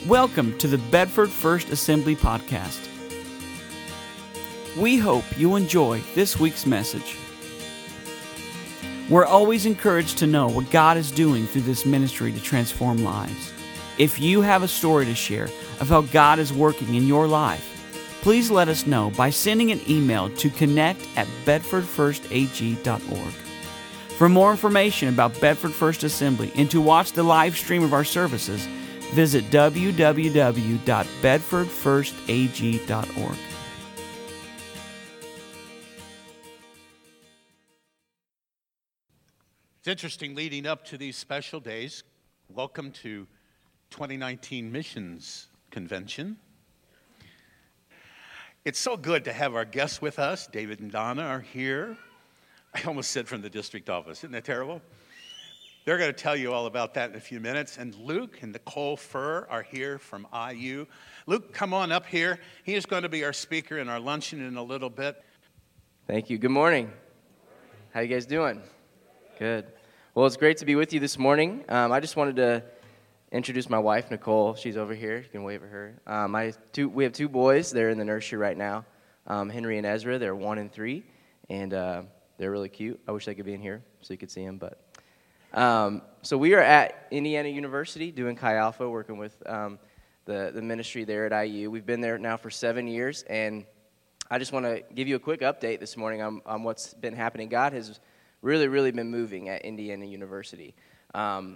Welcome to the Bedford First Assembly Podcast. We hope you enjoy this week's message. We're always encouraged to know what God is doing through this ministry to transform lives. If you have a story to share of how God is working in your life, please let us know by sending an email to connect@bedfordfirstag.org. For more information about Bedford First Assembly and to watch the live stream of our services, visit www.bedfordfirstag.org. It's interesting leading up to these special days. Welcome to 2019 Missions Convention. It's so good to have our guests with us. David and Donna are here. I almost said from the district office. Isn't that terrible? They're going to tell you all about that in a few minutes. And Luke and Nicole Furr are here from IU. Luke, come on up here. He is going to be our speaker in our luncheon in a little bit. Thank you. Good morning. How you guys doing? Good. Well, it's great to be with you this morning. I just wanted to introduce my wife, Nicole. She's over here. You can wave at her. We have two boys. They're in the nursery right now. Henry and Ezra. They're 1 and 3, and they're really cute. I wish they could be in here so you could see them, but... So we are at Indiana University doing Chi Alpha, working with the ministry there at IU. We've been there now for 7 years, and I just want to give you a quick update this morning on what's been happening. God has really, really been moving at Indiana University. When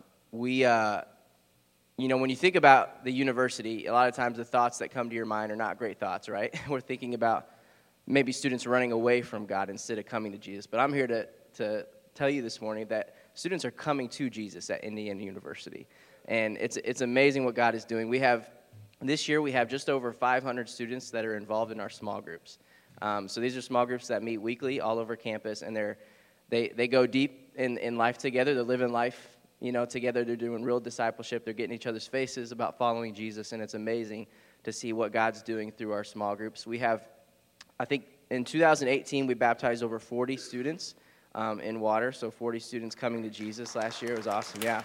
you think about the university, a lot of times the thoughts that come to your mind are not great thoughts, right? We're thinking about maybe students running away from God instead of coming to Jesus. But I'm here to tell you this morning that students are coming to Jesus at Indiana University, and it's amazing what God is doing. This year we have just over 500 students that are involved in our small groups. So these are small groups that meet weekly all over campus, and they go deep in life together. They're living life, together. They're doing real discipleship. They're getting each other's faces about following Jesus, and it's amazing to see what God's doing through our small groups. We have, I think, in 2018 we baptized over 40 students. In water, so 40 students coming to Jesus last year. It was awesome, yeah.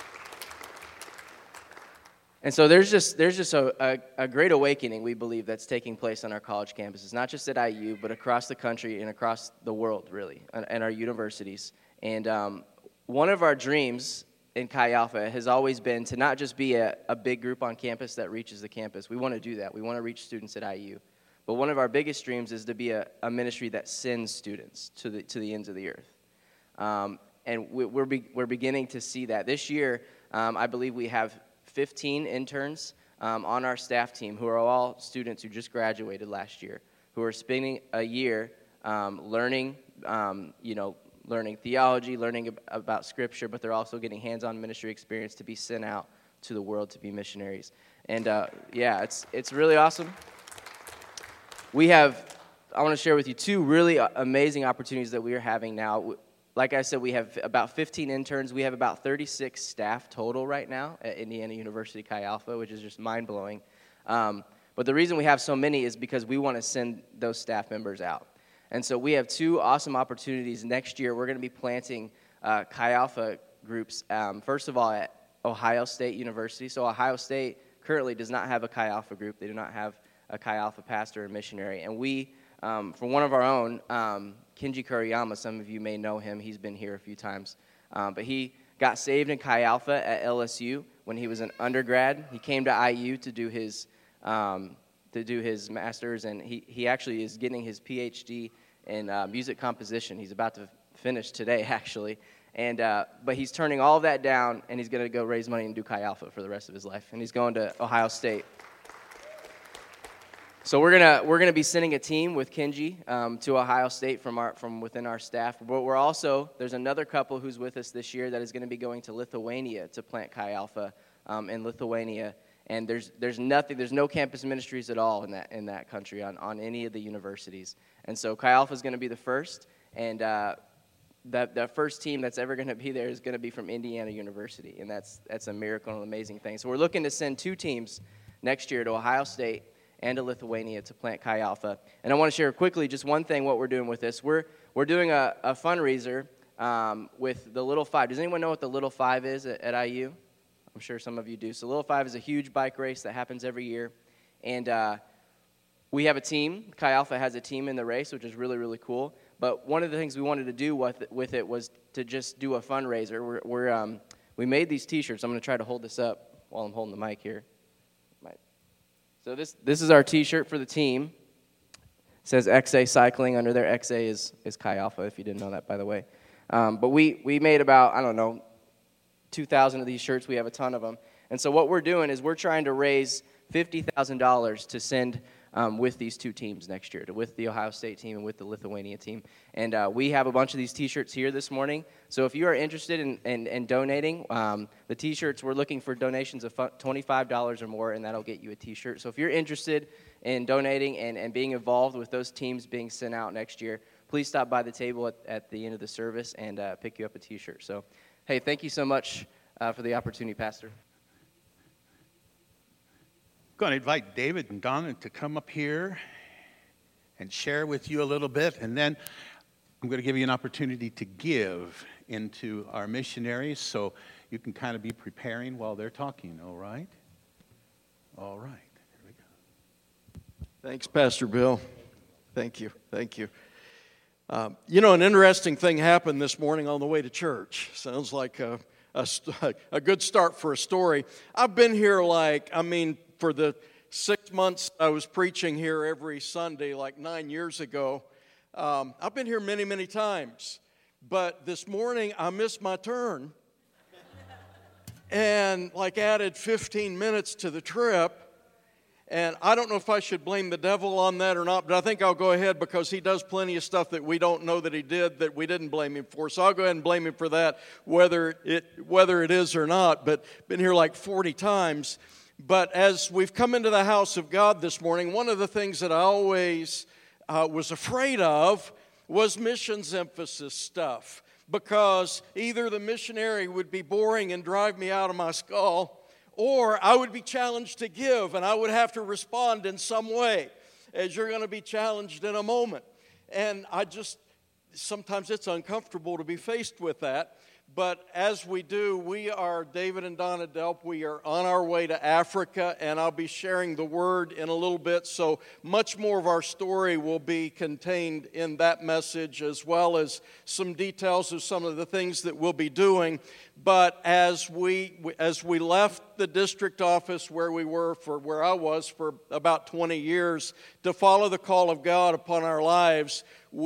And so there's just a great awakening, we believe, that's taking place on our college campuses, not just at IU, but across the country and across the world, really, and our universities. And one of our dreams in Chi Alpha has always been to not just be a big group on campus that reaches the campus. We want to do that. We want to reach students at IU. But one of our biggest dreams is to be a ministry that sends students to the ends of the earth. And we're beginning to see that. This year, I believe we have 15 interns on our staff team who are all students who just graduated last year, who are spending a year learning theology, learning about Scripture, but they're also getting hands-on ministry experience to be sent out to the world to be missionaries. And it's really awesome. I want to share with you two really amazing opportunities that we are having now. Like I said, we have about 15 interns. We have about 36 staff total right now at Indiana University Chi Alpha, which is just mind-blowing. But the reason we have so many is because we want to send those staff members out. And so we have two awesome opportunities. Next year, we're going to be planting Chi Alpha groups, first of all, at Ohio State University. So Ohio State currently does not have a Chi Alpha group. They do not have a Chi Alpha pastor or missionary. And we, for one of our own, Kenji Kuriyama, some of you may know him. He's been here a few times. But he got saved in Chi Alpha at LSU when he was an undergrad. He came to IU to do his master's, and he actually is getting his PhD in music composition. He's about to finish today, actually. And but he's turning all of that down, and he's going to go raise money and do Chi Alpha for the rest of his life. And he's going to Ohio State. So we're gonna be sending a team with Kenji to Ohio State from within our staff. But there's another couple who's with us this year that is going to be going to Lithuania to plant Chi Alpha in Lithuania. And there's no campus ministries at all in that country on any of the universities. And so Chi Alpha is going to be the first, and that first team that's ever going to be there is going to be from Indiana University, and that's a miracle and amazing thing. So we're looking to send two teams next year to Ohio State and to Lithuania to plant Chi Alpha. And I want to share quickly just one thing what we're doing with this. We're doing a fundraiser with the Little Five. Does anyone know what the Little Five is at IU? I'm sure some of you do. So Little 5 is a huge bike race that happens every year. And we have a team. Chi Alpha has a team in the race, which is really, really cool. But one of the things we wanted to do with it was to just do a fundraiser. We made these T-shirts. I'm going to try to hold this up while I'm holding the mic here. So this is our T-shirt for the team. It says XA Cycling under there. XA is Chi Alpha, if you didn't know that, by the way. But we made about, 2,000 of these shirts. We have a ton of them. And so what we're doing is we're trying to raise $50,000 to send with these two teams next year, with the Ohio State team and with the Lithuania team. And we have a bunch of these T-shirts here this morning. So if you are interested in donating, the T-shirts, we're looking for donations of $25 or more, and that'll get you a T-shirt. So if you're interested in donating and being involved with those teams being sent out next year, please stop by the table at the end of the service and pick you up a T-shirt. So, hey, thank you so much for the opportunity, Pastor. I'm going to invite David and Donna to come up here and share with you a little bit, and then I'm going to give you an opportunity to give into our missionaries, so you can kind of be preparing while they're talking, all right? All right, here we go. Thanks, Pastor Bill. Thank you. An interesting thing happened this morning on the way to church. Sounds like a good start for a story. I've been here for the 6 months I was preaching here every Sunday, like 9 years ago. I've been here many, many times. But this morning, I missed my turn and added 15 minutes to the trip. And I don't know if I should blame the devil on that or not, but I think I'll go ahead because he does plenty of stuff that we don't know that he did that we didn't blame him for. So I'll go ahead and blame him for that, whether it is or not. But been here like 40 times. But as we've come into the house of God this morning, one of the things that I always was afraid of was missions emphasis stuff, because either the missionary would be boring and drive me out of my skull, or I would be challenged to give, and I would have to respond in some way, as you're going to be challenged in a moment. And sometimes it's uncomfortable to be faced with that. But as we do, David and Donna Delp, we are on our way to Africa, and I'll be sharing the word in a little bit. So much more of our story will be contained in that message, as well as some details of some of the things that we'll be doing. But as we left the district office where I was for about 20 years to follow the call of God upon our lives,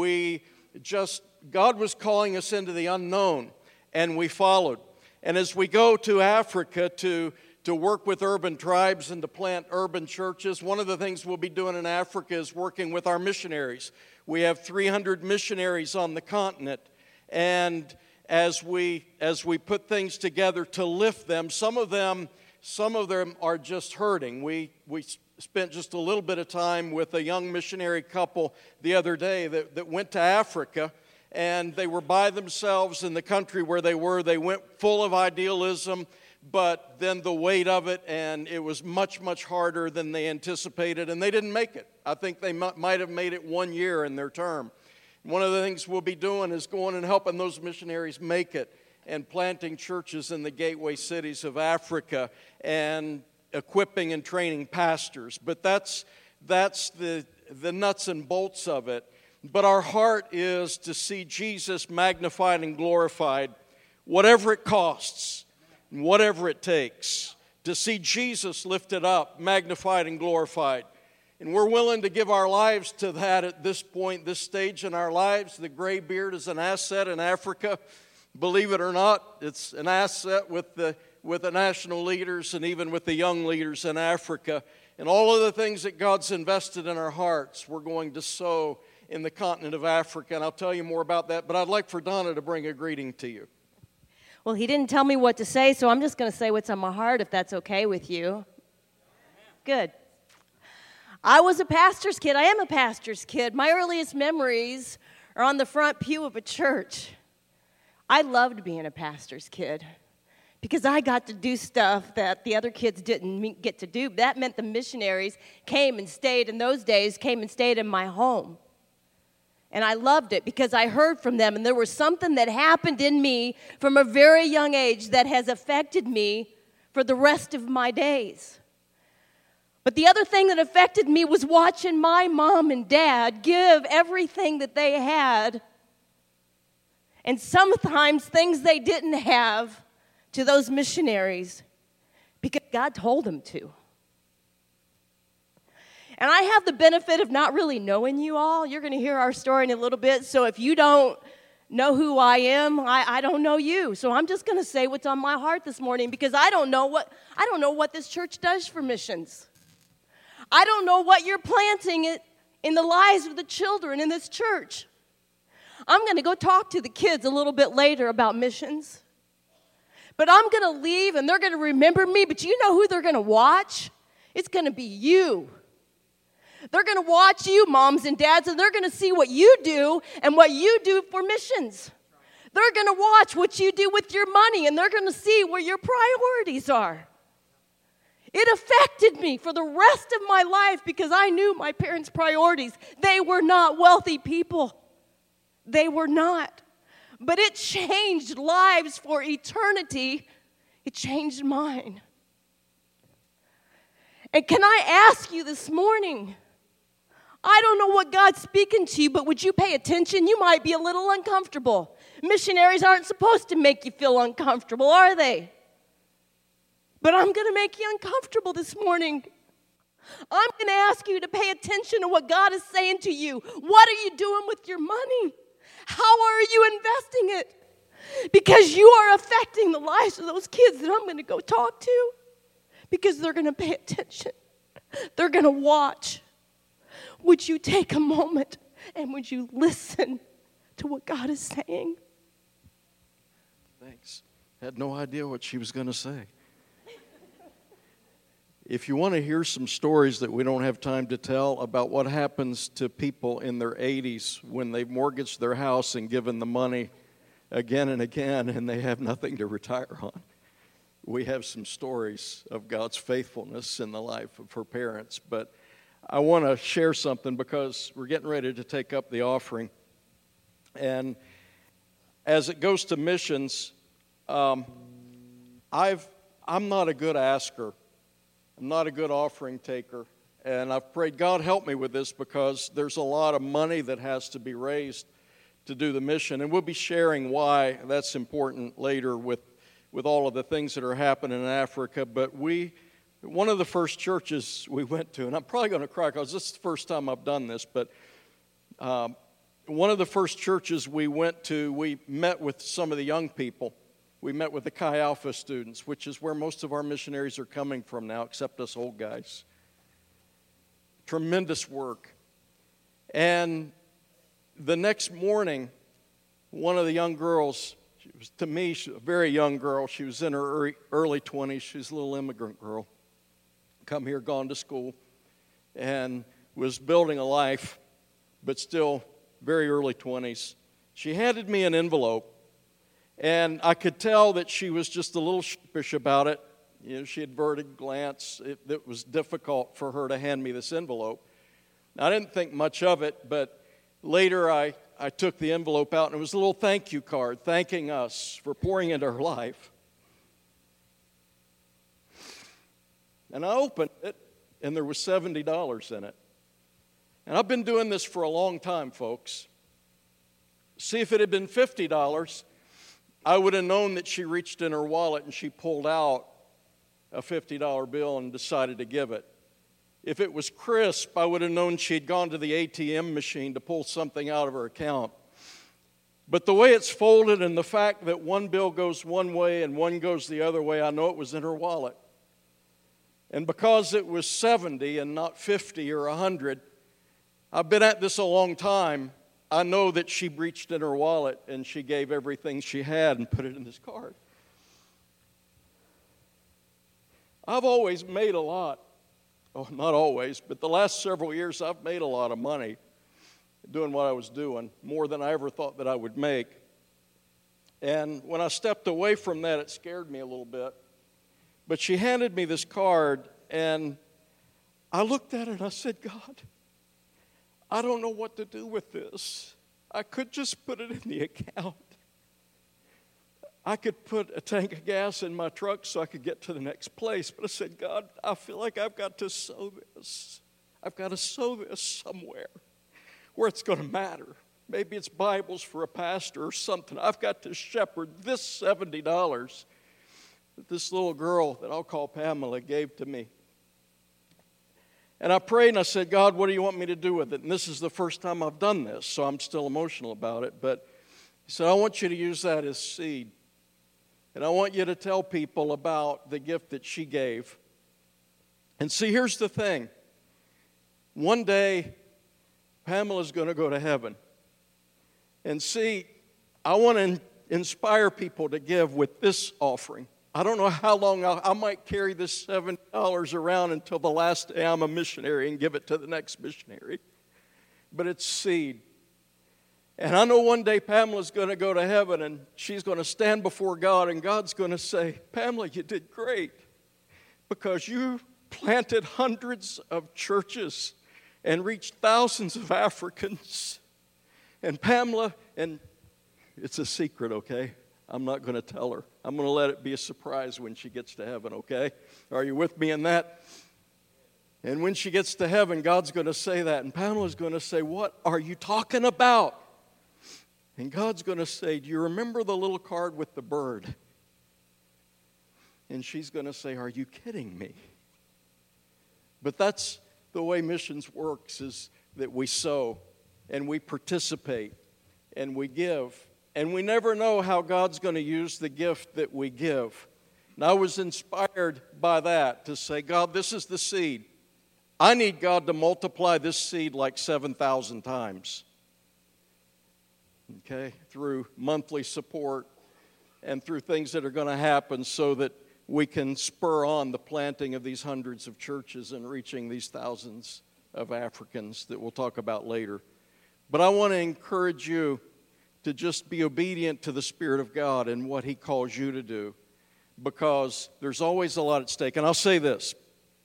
God was calling us into the unknown. And we followed. And as we go to Africa to work with urban tribes and to plant urban churches, one of the things we'll be doing in Africa is working with our missionaries. We have 300 missionaries on the continent. And as we put things together to lift them, some of them are just hurting. We spent just a little bit of time with a young missionary couple the other day that went to Africa. And they were by themselves in the country where they were. They went full of idealism, but then the weight of it, and it was much, much harder than they anticipated, and they didn't make it. I think they might have made it 1 year in their term. One of the things we'll be doing is going and helping those missionaries make it and planting churches in the gateway cities of Africa and equipping and training pastors. But that's the nuts and bolts of it. But our heart is to see Jesus magnified and glorified, whatever it costs, and whatever it takes. To see Jesus lifted up, magnified and glorified. And we're willing to give our lives to that at this point, this stage in our lives. The gray beard is an asset in Africa. Believe it or not, it's an asset with the national leaders and even with the young leaders in Africa. And all of the things that God's invested in our hearts, we're going to sow in the continent of Africa, and I'll tell you more about that, but I'd like for Donna to bring a greeting to you. Well, he didn't tell me what to say, so I'm just going to say what's on my heart, if that's okay with you. Good. I was a pastor's kid. I am a pastor's kid. My earliest memories are on the front pew of a church. I loved being a pastor's kid because I got to do stuff that the other kids didn't get to do. That meant the missionaries came and stayed in those days, came and stayed in my home. And I loved it because I heard from them, and there was something that happened in me from a very young age that has affected me for the rest of my days. But the other thing that affected me was watching my mom and dad give everything that they had, and sometimes things they didn't have, to those missionaries because God told them to. And I have the benefit of not really knowing you all. You're going to hear our story in a little bit, so if you don't know who I am, I don't know you. So I'm just going to say what's on my heart this morning because I don't know what this church does for missions. I don't know what you're planting in the lives of the children in this church. I'm going to go talk to the kids a little bit later about missions. But I'm going to leave and they're going to remember me. But you know who they're going to watch? It's going to be you. They're going to watch you, moms and dads, and they're going to see what you do and what you do for missions. They're going to watch what you do with your money, and they're going to see where your priorities are. It affected me for the rest of my life because I knew my parents' priorities. They were not wealthy people. They were not. But it changed lives for eternity. It changed mine. And can I ask you this morning, I don't know what God's speaking to you, but would you pay attention? You might be a little uncomfortable. Missionaries aren't supposed to make you feel uncomfortable, are they? But I'm going to make you uncomfortable this morning. I'm going to ask you to pay attention to what God is saying to you. What are you doing with your money? How are you investing it? Because you are affecting the lives of those kids that I'm going to go talk to. Because they're going to pay attention. They're going to watch. Would you take a moment and would you listen to what God is saying? Thanks. Had no idea what she was going to say. If you want to hear some stories that we don't have time to tell about what happens to people in their 80s when they've mortgaged their house and given the money again and again and they have nothing to retire on, we have some stories of God's faithfulness in the life of her parents. But I want to share something because we're getting ready to take up the offering. And as it goes to missions, I'm not a good asker. I'm not a good offering taker. And I've prayed, God help me with this because there's a lot of money that has to be raised to do the mission. And we'll be sharing why that's important later with all of the things that are happening in Africa. But one of the first churches we went to, and I'm probably going to cry because this is the first time I've done this, but one of the first churches we went to, we met with some of the young people. We met with the Chi Alpha students, which is where most of our missionaries are coming from now, except us old guys. Tremendous work. And the next morning, one of the young girls, to me, she was a very young girl. She was in her early 20s. She was a little immigrant girl. Come here, gone to school, and was building a life, but still very early 20s. She handed me an envelope, and I could tell that she was just a little sheepish about it. You know, she had averted glance. It was difficult for her to hand me this envelope. I didn't think much of it, but later I took the envelope out, and it was a little thank you card thanking us for pouring into her life. And I opened it, and there was $70 in it. And I've been doing this for a long time, folks. See, if it had been $50, I would have known that she reached in her wallet and she pulled out a $50 bill and decided to give it. If it was crisp, I would have known she'd gone to the ATM machine to pull something out of her account. But the way it's folded and the fact that one bill goes one way and one goes the other way, I know it was in her wallet. And because it was 70 and not 50 or 100, I've been at this a long time. I know that she reached in her wallet and she gave everything she had and put it in this card. I've always made a lot. Oh, not always, but the last several years I've made a lot of money doing what I was doing, more than I ever thought that I would make. And when I stepped away from that, it scared me a little bit. But she handed me this card, and I looked at it and I said, God, I don't know what to do with this. I could just put it in the account. I could put a tank of gas in my truck so I could get to the next place. But I said, God, I feel like I've got to sow this. I've got to sow this somewhere where it's going to matter. Maybe it's Bibles for a pastor or something. I've got to shepherd this $70 that this little girl that I'll call Pamela gave to me. And I prayed and I said, God, what do you want me to do with it? And this is the first time I've done this, so I'm still emotional about it. But he said, I want you to use that as seed. And I want you to tell people about the gift that she gave. And see, here's the thing. One day, Pamela's going to go to heaven. And see, I want to inspire people to give with this offering. I don't know how long I might carry this $7 around until the last day I'm a missionary and give it to the next missionary. But it's seed. And I know one day Pamela's going to go to heaven and she's going to stand before God and God's going to say, Pamela, you did great because you planted hundreds of churches and reached thousands of Africans. And Pamela, and it's a secret, okay? I'm not going to tell her. I'm going to let it be a surprise when she gets to heaven, okay? Are you with me in that? And when she gets to heaven, God's going to say that. And Pamela's going to say, what are you talking about? And God's going to say, do you remember the little card with the bird? And she's going to say, are you kidding me? But that's the way missions works, is that we sow and we participate and we give. And we never know how God's going to use the gift that we give. And I was inspired by that to say, God, this is the seed. I need God to multiply this seed like 7,000 times. Okay, through monthly support and through things that are going to happen so that we can spur on the planting of these hundreds of churches and reaching these thousands of Africans that we'll talk about later. But I want to encourage you to just be obedient to the Spirit of God and what He calls you to do, because there's always a lot at stake. And I'll say this,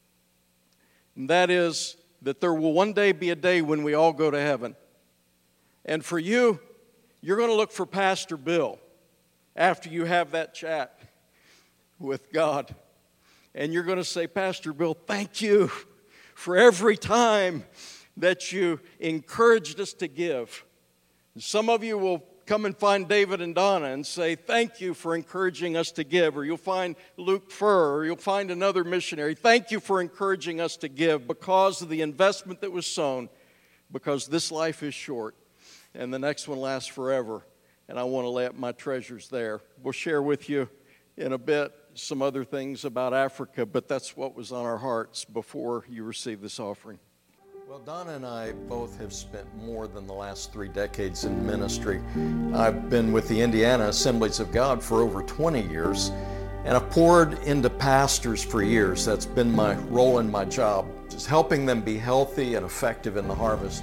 and that is that there will one day be a day when we all go to heaven. And for you, you're going to look for Pastor Bill after you have that chat with God. And you're going to say, Pastor Bill, thank you for every time that you encouraged us to give. And some of you will come and find David and Donna and say, thank you for encouraging us to give. Or you'll find Luke Furr, or you'll find another missionary. Thank you for encouraging us to give because of the investment that was sown, because this life is short. And the next one lasts forever, and I want to lay up my treasures there. We'll share with you in a bit some other things about Africa, but that's what was on our hearts before you received this offering. Well, Donna and I both have spent more than the last 3 decades in ministry. I've been with the Indiana Assemblies of God for over 20 years, and I've poured into pastors for years. That's been my role and my job, just helping them be healthy and effective in the harvest.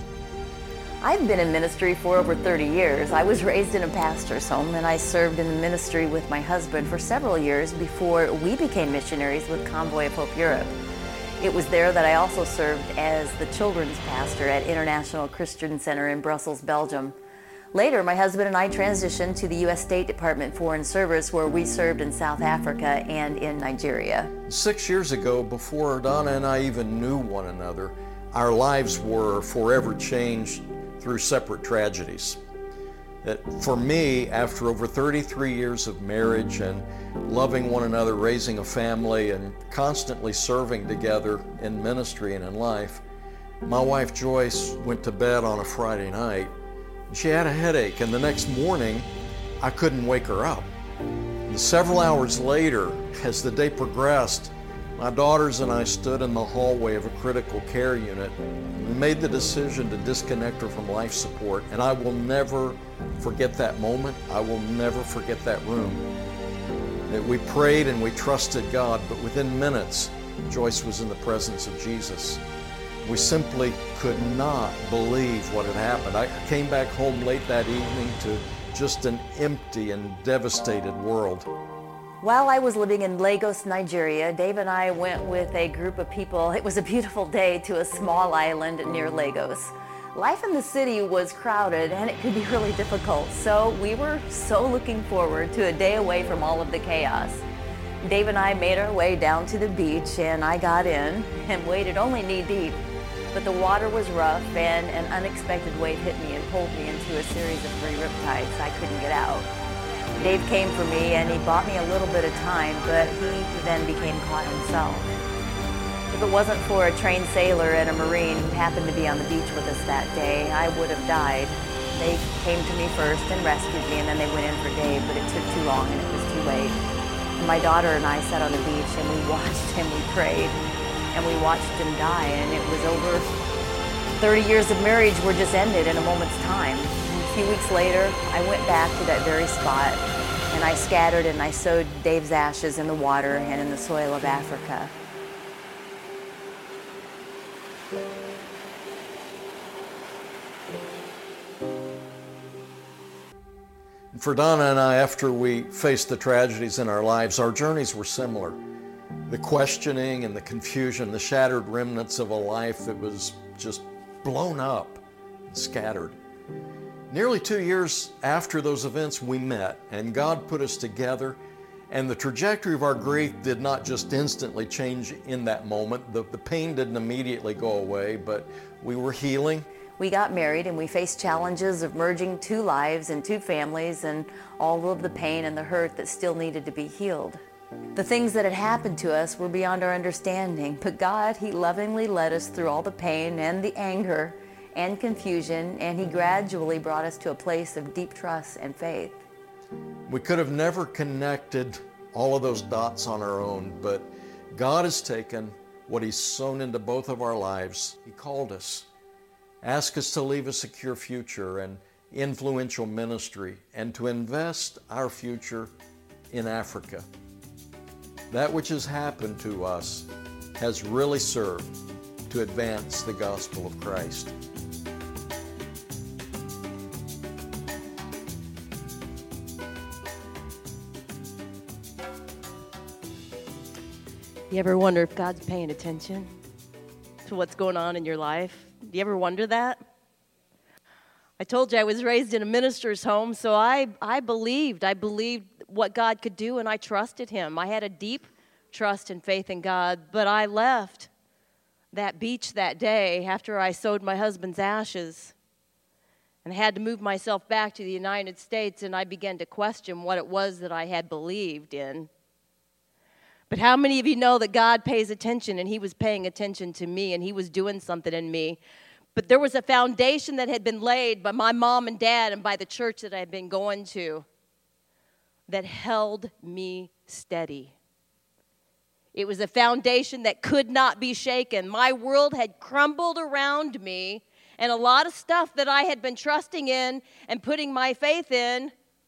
I've been in ministry for over 30 years. I was raised in a pastor's home, and I served in the ministry with my husband for several years before we became missionaries with Convoy of Hope Europe. It was there that I also served as the children's pastor at International Christian Center in Brussels, Belgium. Later, my husband and I transitioned to the U.S. State Department Foreign Service, where we served in South Africa and in Nigeria. 6 years ago, before Donna and I even knew one another, our lives were forever changed through separate tragedies. That for me, after over 33 years of marriage and loving one another, raising a family, and constantly serving together in ministry and in life, my wife Joyce went to bed on a Friday night. She had a headache, and the next morning, I couldn't wake her up. And several hours later, as the day progressed, my daughters and I stood in the hallway of a critical care unit. We made the decision to disconnect her from life support, and I will never forget that moment. I will never forget that room. That we prayed and we trusted God, but within minutes, Joyce was in the presence of Jesus. We simply could not believe what had happened. I came back home late that evening to just an empty and devastated world. While I was living in Lagos, Nigeria, Dave and I went with a group of people. It was a beautiful day to a small island near Lagos. Life in the city was crowded and it could be really difficult, so we were so looking forward to a day away from all of the chaos. Dave and I made our way down to the beach and I got in and waded only knee deep. But the water was rough and an unexpected wave hit me and pulled me into a series of 3 riptides. I couldn't get out. Dave came for me and he bought me a little bit of time, but he then became caught himself. If it wasn't for a trained sailor and a Marine who happened to be on the beach with us that day, I would have died. They came to me first and rescued me, and then they went in for Dave, but it took too long and it was too late. My daughter and I sat on the beach and we watched him, we prayed, and we watched him die, and it was over. 30 years of marriage were just ended in a moment's time. A few weeks later, I went back to that very spot, and I scattered and I sowed Dave's ashes in the water and in the soil of Africa. For Donna and I, after we faced the tragedies in our lives, our journeys were similar. The questioning and the confusion, the shattered remnants of a life that was just blown up and scattered. Nearly 2 years after those events, we met, and God put us together, and the trajectory of our grief did not just instantly change in that moment. The pain didn't immediately go away, but we were healing. We got married and we faced challenges of merging 2 lives and 2 families and all of the pain and the hurt that still needed to be healed. The things that had happened to us were beyond our understanding, but God, He lovingly led us through all the pain and the anger and confusion, and He gradually brought us to a place of deep trust and faith. We could have never connected all of those dots on our own, but God has taken what He's sown into both of our lives. He called us, asked us to leave a secure future and influential ministry, and to invest our future in Africa. That which has happened to us has really served to advance the gospel of Christ. You ever wonder if God's paying attention to what's going on in your life? Do you ever wonder that? I told you I was raised in a minister's home, so I believed what God could do, and I trusted Him. I had a deep trust and faith in God, but I left that beach that day after I sowed my husband's ashes and had to move myself back to the United States, and I began to question what it was that I had believed in. But how many of you know that God pays attention, and He was paying attention to me, and He was doing something in me? But there was a foundation that had been laid by my mom and dad and by the church that I had been going to that held me steady. It was a foundation that could not be shaken. My world had crumbled around me, and a lot of stuff that I had been trusting in and putting my faith in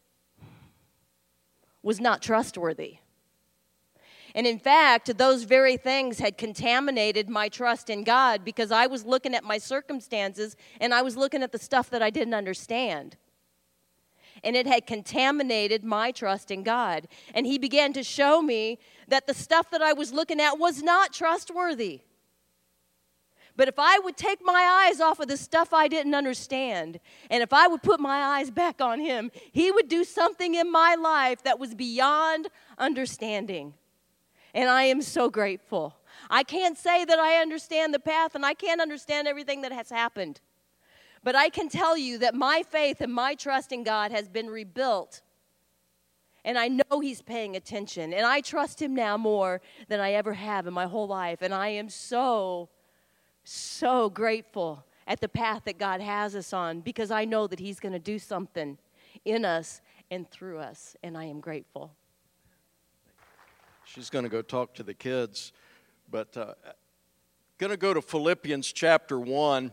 was not trustworthy. And in fact, those very things had contaminated my trust in God, because I was looking at my circumstances and I was looking at the stuff that I didn't understand. And it had contaminated my trust in God. And He began to show me that the stuff that I was looking at was not trustworthy. But if I would take my eyes off of the stuff I didn't understand, and if I would put my eyes back on Him, He would do something in my life that was beyond understanding. And I am so grateful. I can't say that I understand the path, and I can't understand everything that has happened. But I can tell you that my faith and my trust in God has been rebuilt. And I know He's paying attention. And I trust Him now more than I ever have in my whole life. And I am so grateful at the path that God has us on, because I know that He's going to do something in us and through us. And I am grateful. She's going to go talk to the kids, but going to go to Philippians chapter 1.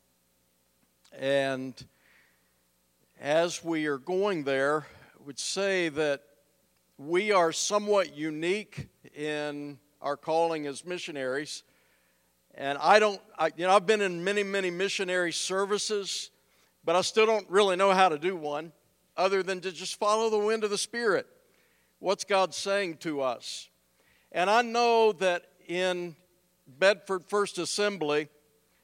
And as we are going there, I would say that we are somewhat unique in our calling as missionaries. And I've been in many missionary services, but I still don't really know how to do one other than to just follow the wind of the Spirit. What's God saying to us? And I know that in Bedford First Assembly,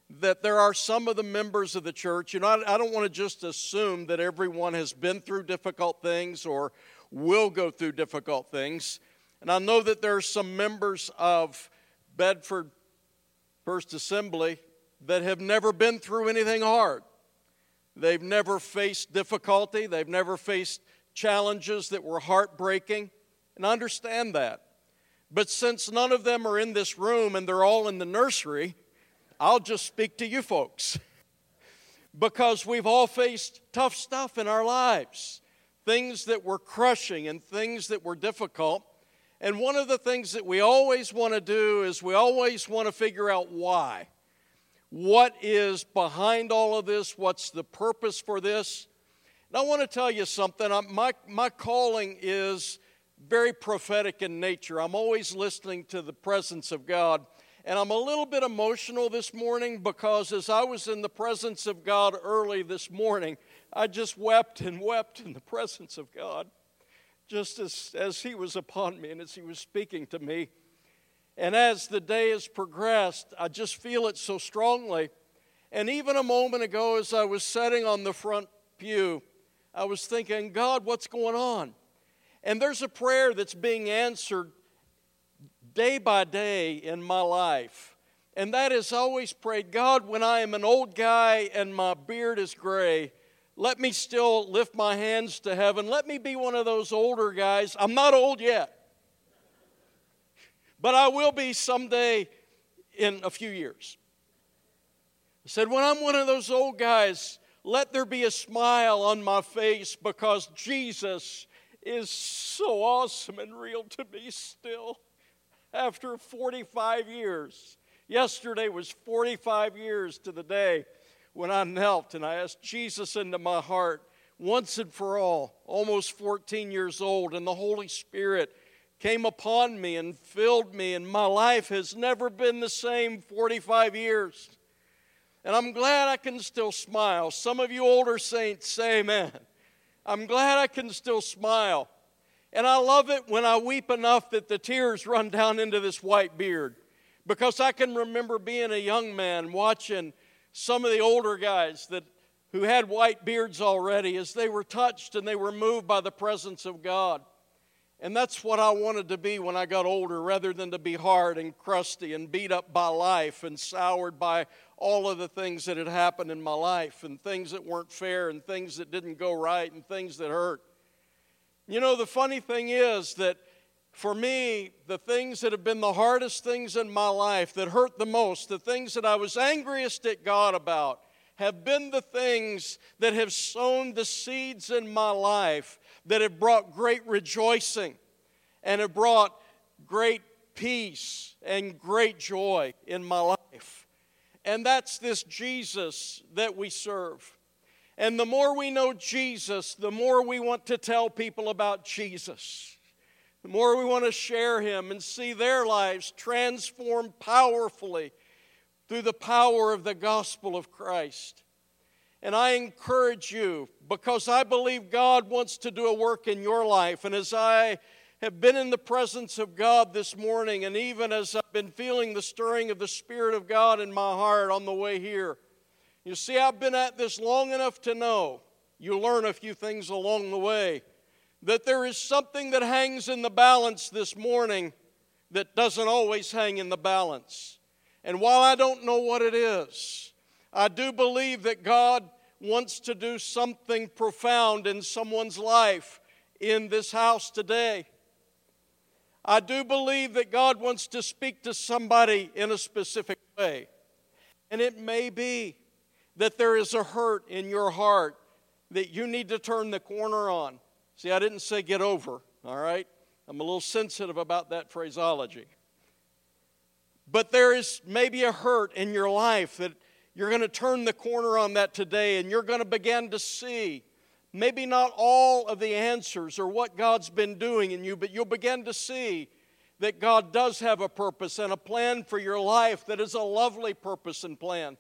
that there are some of the members of the church, I don't want to just assume that everyone has been through difficult things or will go through difficult things. And I know that there are some members of Bedford First Assembly that have never been through anything hard. They've never faced difficulty. They've never faced challenges that were heartbreaking. And I understand that. But since none of them are in this room and they're all in the nursery, I'll just speak to you folks. Because we've all faced tough stuff in our lives. Things that were crushing and things that were difficult. And one of the things that we always want to do is we always want to figure out why. What is behind all of this? What's the purpose for this? And I want to tell you something. My calling is very prophetic in nature. I'm always listening to the presence of God. And I'm a little bit emotional this morning because as I was in the presence of God early this morning, I just wept and wept in the presence of God, just as He was upon me and as He was speaking to me. And as the day has progressed, I just feel it so strongly. And even a moment ago, as I was sitting on the front pew, I was thinking, God, what's going on? And there's a prayer that's being answered day by day in my life. And that is, I always prayed, God, when I am an old guy and my beard is gray, let me still lift my hands to heaven. Let me be one of those older guys. I'm not old yet. But I will be someday in a few years. I said, when I'm one of those old guys, let there be a smile on my face because Jesus is so awesome and real to me still. After 45 years. Yesterday was 45 years to the day when I knelt and I asked Jesus into my heart once and for all, almost 14 years old, and the Holy Spirit came upon me and filled me, and my life has never been the same 45 years. And I'm glad I can still smile. Some of you older saints say amen. I'm glad I can still smile. And I love it when I weep enough that the tears run down into this white beard. Because I can remember being a young man watching some of the older guys who had white beards already as they were touched and they were moved by the presence of God. And that's what I wanted to be when I got older, rather than to be hard and crusty and beat up by life and soured by all of the things that had happened in my life and things that weren't fair and things that didn't go right and things that hurt. You know, the funny thing is that for me, the things that have been the hardest things in my life, that hurt the most, the things that I was angriest at God about, have been the things that have sown the seeds in my life that have brought great rejoicing and have brought great peace and great joy in my life. And that's this Jesus that we serve. And the more we know Jesus, the more we want to tell people about Jesus. The more we want to share Him and see their lives transformed powerfully through the power of the gospel of Christ. And I encourage you, because I believe God wants to do a work in your life. And as I have been in the presence of God this morning, and even as I've been feeling the stirring of the Spirit of God in my heart on the way here, you see, I've been at this long enough to know, you learn a few things along the way, that there is something that hangs in the balance this morning that doesn't always hang in the balance. And while I don't know what it is, I do believe that God wants to do something profound in someone's life in this house today. I do believe that God wants to speak to somebody in a specific way. And it may be that there is a hurt in your heart that you need to turn the corner on. See, I didn't say get over, all right? I'm a little sensitive about that phraseology. But there is maybe a hurt in your life that you're going to turn the corner on that today, and you're going to begin to see maybe not all of the answers or what God's been doing in you, but you'll begin to see that God does have a purpose and a plan for your life that is a lovely purpose and plan.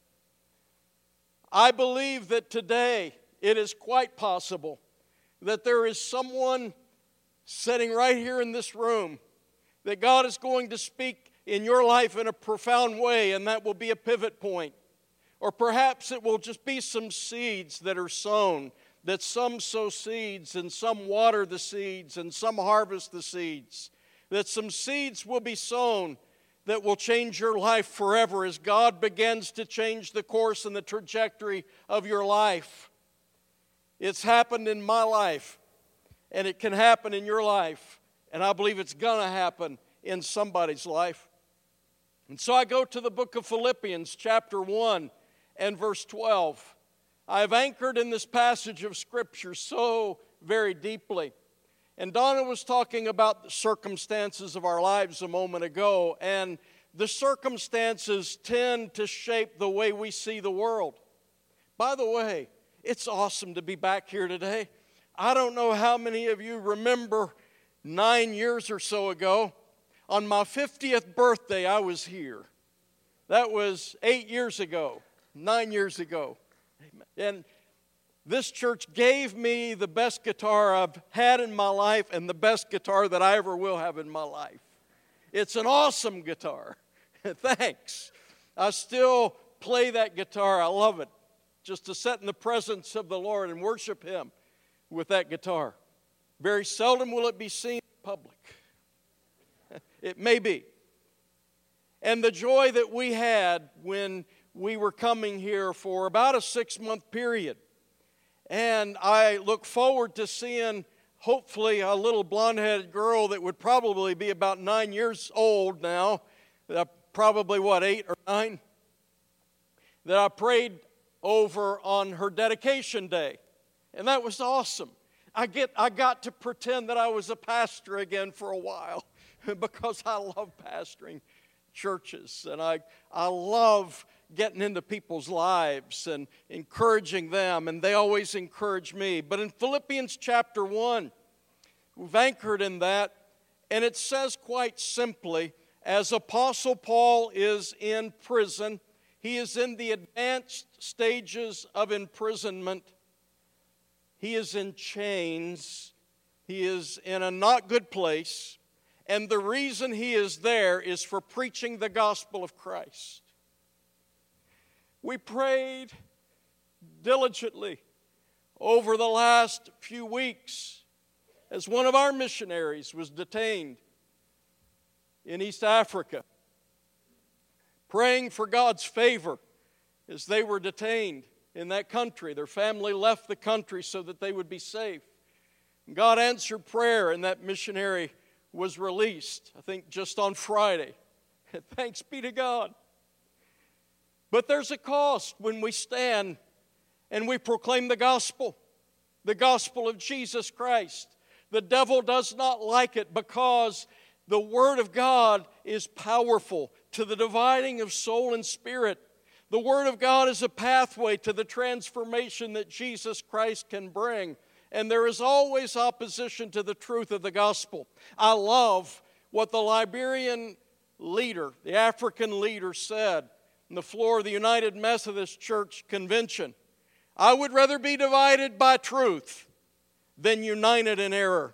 I believe that today it is quite possible that there is someone sitting right here in this room that God is going to speak in your life in a profound way, and that will be a pivot point. Or perhaps it will just be some seeds that are sown, that some sow seeds and some water the seeds and some harvest the seeds. That some seeds will be sown that will change your life forever as God begins to change the course and the trajectory of your life. It's happened in my life, and it can happen in your life, and I believe it's going to happen in somebody's life. And so I go to the book of Philippians, chapter 1 and verse 12. I have anchored in this passage of Scripture so very deeply. And Donna was talking about the circumstances of our lives a moment ago, and the circumstances tend to shape the way we see the world. By the way, it's awesome to be back here today. I don't know how many of you remember 9 years or so ago, on my 50th birthday, I was here. That was 8 years ago, 9 years ago. And this church gave me the best guitar I've had in my life and the best guitar that I ever will have in my life. It's an awesome guitar. Thanks. I still play that guitar. I love it. Just to sit in the presence of the Lord and worship Him with that guitar. Very seldom will it be seen in public. It may be. And the joy that we had when we were coming here for about a 6-month period. And I look forward to seeing, hopefully, a little blonde-headed girl that would probably be about 9 years old now, probably, 8 or 9, that I prayed over on her dedication day. And that was awesome. I got to pretend that I was a pastor again for a while because I love pastoring churches. And I love getting into people's lives and encouraging them, and they always encourage me. But in Philippians chapter 1, we've anchored in that, and it says quite simply, as Apostle Paul is in prison, he is in the advanced stages of imprisonment. He is in chains. He is in a not good place. And the reason he is there is for preaching the gospel of Christ. We prayed diligently over the last few weeks as one of our missionaries was detained in East Africa, praying for God's favor as they were detained in that country. Their family left the country so that they would be safe. And God answered prayer, and that missionary was released, I think just on Friday. Thanks be to God. But there's a cost when we stand and we proclaim the gospel of Jesus Christ. The devil does not like it because the Word of God is powerful to the dividing of soul and spirit. The Word of God is a pathway to the transformation that Jesus Christ can bring. And there is always opposition to the truth of the gospel. I love what the Liberian leader, the African leader, said on the floor of the United Methodist Church Convention. I would rather be divided by truth than united in error.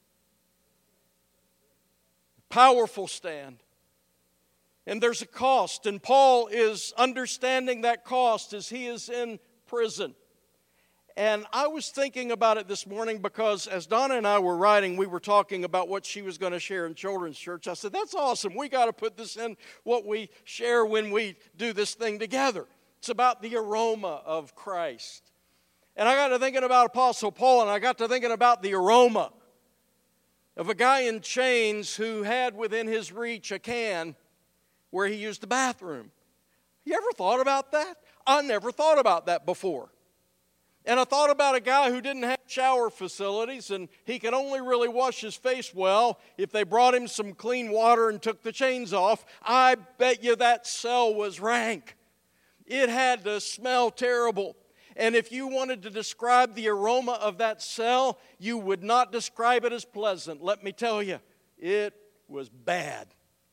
Powerful stand. And there's a cost, and Paul is understanding that cost as he is in prison. And I was thinking about it this morning because as Donna and I were writing, we were talking about what she was going to share in children's church. I said, that's awesome. We got to put this in what we share when we do this thing together. It's about the aroma of Christ. And I got to thinking about Apostle Paul, and I got to thinking about the aroma of a guy in chains who had within his reach a can where he used the bathroom. You ever thought about that? I never thought about that before. And I thought about a guy who didn't have shower facilities, and he could only really wash his face well if they brought him some clean water and took the chains off. I bet you that cell was rank. It had to smell terrible. And if you wanted to describe the aroma of that cell, you would not describe it as pleasant. Let me tell you, it was bad.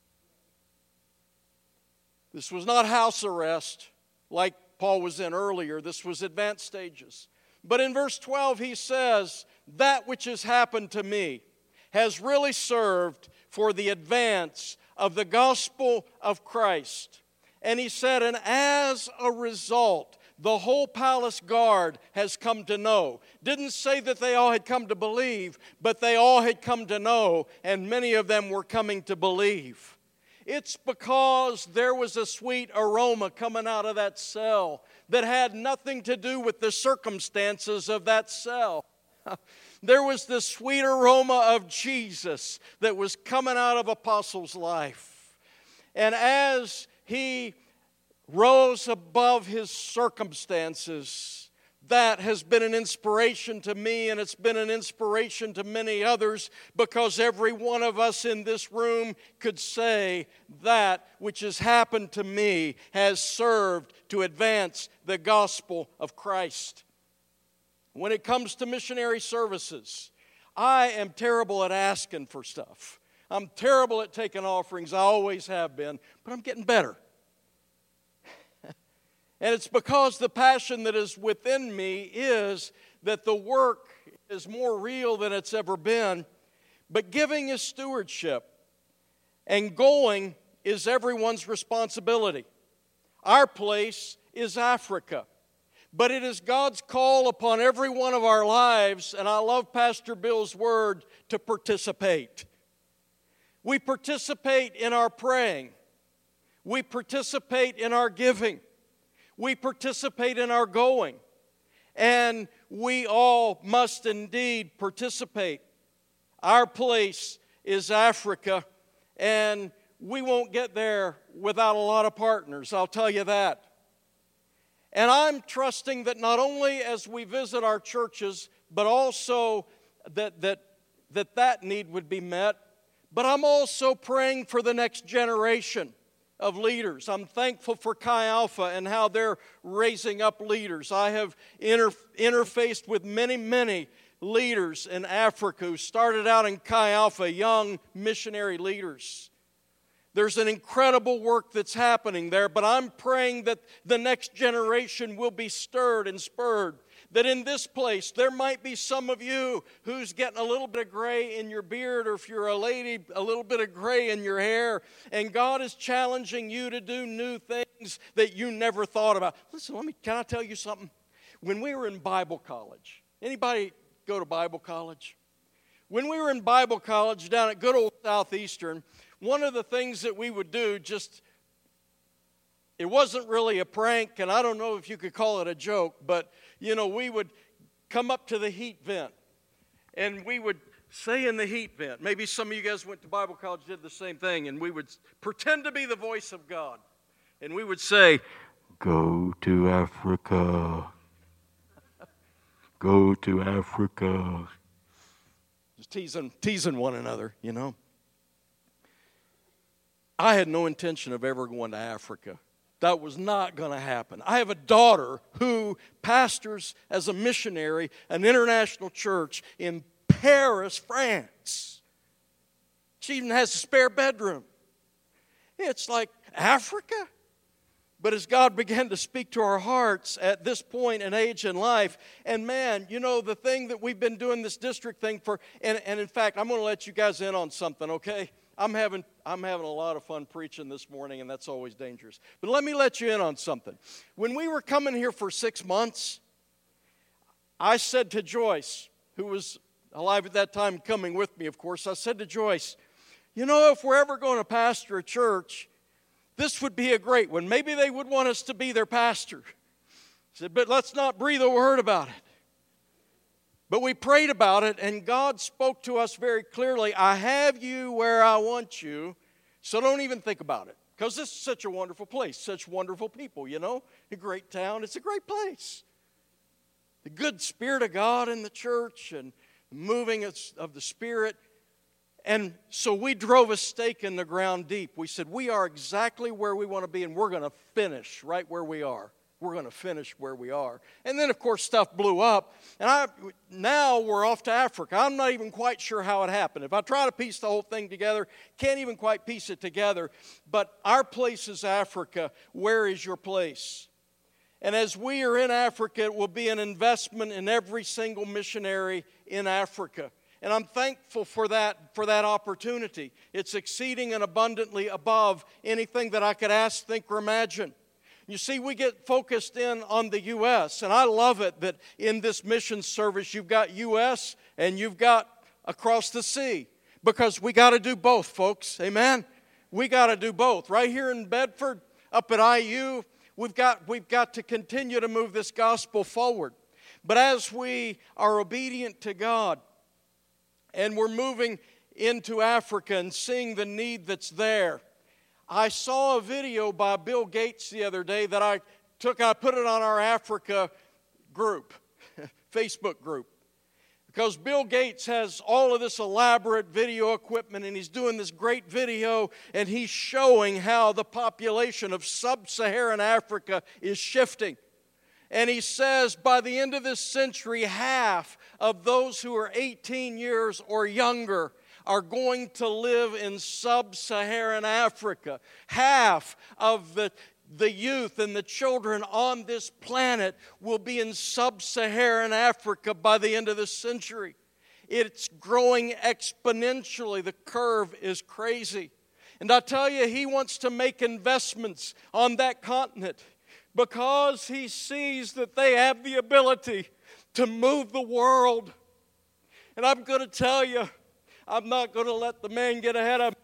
This was not house arrest like Paul was in earlier. This was advanced stages. But in verse 12 he says, that which has happened to me has really served for the advance of the gospel of Christ. And he said, and as a result, the whole palace guard has come to know. Didn't say that they all had come to believe, but they all had come to know, and many of them were coming to believe. It's because there was a sweet aroma coming out of that cell that had nothing to do with the circumstances of that cell. There was the sweet aroma of Jesus that was coming out of Apostle's life. And as he rose above his circumstances, that has been an inspiration to me, and it's been an inspiration to many others, because every one of us in this room could say that which has happened to me has served to advance the gospel of Christ. When it comes to missionary services, I am terrible at asking for stuff. I'm terrible at taking offerings. I always have been, but I'm getting better. And it's because the passion that is within me is that the work is more real than it's ever been. But giving is stewardship, and going is everyone's responsibility. Our place is Africa. But it is God's call upon every one of our lives, and I love Pastor Bill's word, to participate. We participate in our praying. We participate in our giving. We participate in our going. And we all must indeed participate. Our place is Africa, and we won't get there without a lot of partners, I'll tell you that. And I'm trusting that not only as we visit our churches, but also that need would be met. But I'm also praying for the next generation of leaders. I'm thankful for Chi Alpha and how they're raising up leaders. I have interfaced with many leaders in Africa who started out in Chi Alpha, young missionary leaders. There's an incredible work that's happening there, but I'm praying that the next generation will be stirred and spurred. That in this place, there might be some of you who's getting a little bit of gray in your beard, or if you're a lady, a little bit of gray in your hair, and God is challenging you to do new things that you never thought about. Listen, can I tell you something? When we were in Bible college, anybody go to Bible college? When we were in Bible college down at good old Southeastern, one of the things that we would do, it wasn't really a prank, and I don't know if you could call it a joke, but, we would come up to the heat vent, and we would say in the heat vent, maybe some of you guys went to Bible college, did the same thing, and we would pretend to be the voice of God, and we would say, "Go to Africa. Go to Africa." Just teasing one another, I had no intention of ever going to Africa. That was not going to happen. I have a daughter who pastors as a missionary an international church in Paris, France. She even has a spare bedroom. It's like, Africa? But as God began to speak to our hearts at this point in age in life, and man, the thing that we've been doing this district thing for, and in fact, I'm going to let you guys in on something, okay? I'm having a lot of fun preaching this morning, and that's always dangerous. But let me let you in on something. When we were coming here for 6 months, I said to Joyce, who was alive at that time, coming with me, of course, I said to Joyce, if we're ever going to pastor a church, this would be a great one. Maybe they would want us to be their pastor. I said, but let's not breathe a word about it. But we prayed about it, and God spoke to us very clearly. I have you where I want you, so don't even think about it. Because this is such a wonderful place, such wonderful people, a great town. It's a great place. The good Spirit of God in the church and moving of the Spirit. And so we drove a stake in the ground deep. We said, we are exactly where we want to be, and we're going to finish right where we are. We're going to finish where we are. And then, of course, stuff blew up. And now we're off to Africa. I'm not even quite sure how it happened. If I try to piece the whole thing together, can't even quite piece it together. But our place is Africa. Where is your place? And as we are in Africa, it will be an investment in every single missionary in Africa. And I'm thankful for that opportunity. It's exceeding and abundantly above anything that I could ask, think, or imagine. You see, we get focused in on the U.S., and I love it that in this mission service you've got U.S. and you've got across the sea, because we got to do both, folks. Amen? We got to do both. Right here in Bedford, up at IU, we've got to continue to move this gospel forward. But as we are obedient to God, and we're moving into Africa and seeing the need that's there. I saw a video by Bill Gates the other day that I put it on our Africa group, Facebook group. Because Bill Gates has all of this elaborate video equipment, and he's doing this great video, and he's showing how the population of sub-Saharan Africa is shifting. And he says by the end of this century, half of those who are 18 years or younger are going to live in sub-Saharan Africa. Half of the youth and the children on this planet will be in sub-Saharan Africa by the end of this century. It's growing exponentially. The curve is crazy. And I tell you, he wants to make investments on that continent, because he sees that they have the ability to move the world. And I'm going to tell you, I'm not going to let the man get ahead of me.